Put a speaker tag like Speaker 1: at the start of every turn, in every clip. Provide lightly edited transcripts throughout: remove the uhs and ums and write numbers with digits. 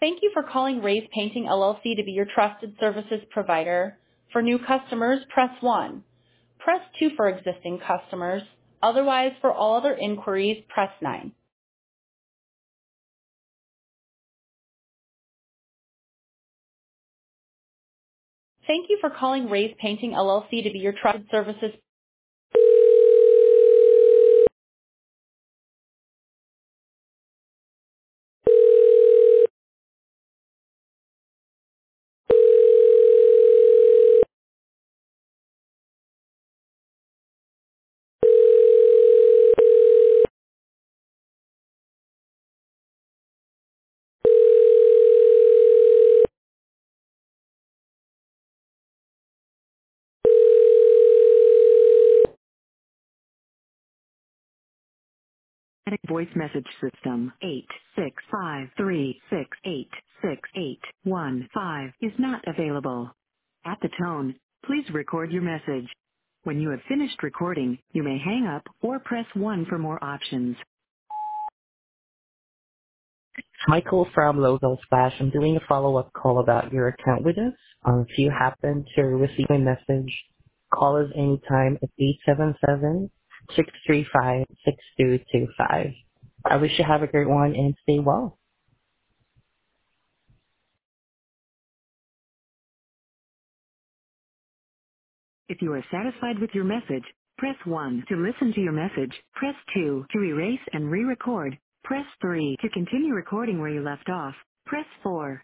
Speaker 1: Thank you for calling Raise Painting LLC to be your trusted services provider. For new customers, press 1. Press 2 for existing customers. Otherwise, for all other inquiries, press 9. Thank you for calling Raise Painting LLC to be your trusted services.
Speaker 2: Automatic voice message system 86536868815 is not available. At the tone, please record your message. When you have finished recording, you may hang up or press 1 for more options.
Speaker 3: Michael from Logo Splash. I'm doing a follow-up call about your account with us. If you happen to receive a message, call us anytime at 877-635-6225. I wish you have a great one and stay well.
Speaker 2: If you are satisfied with your message, press 1 to listen to your message. Press 2 to erase and re-record. Press 3 to continue recording where you left off. Press 4.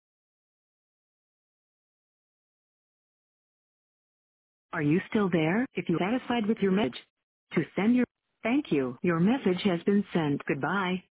Speaker 2: Are you still there? If you're satisfied with your message, to send your... Thank you. Your message has been sent. Goodbye.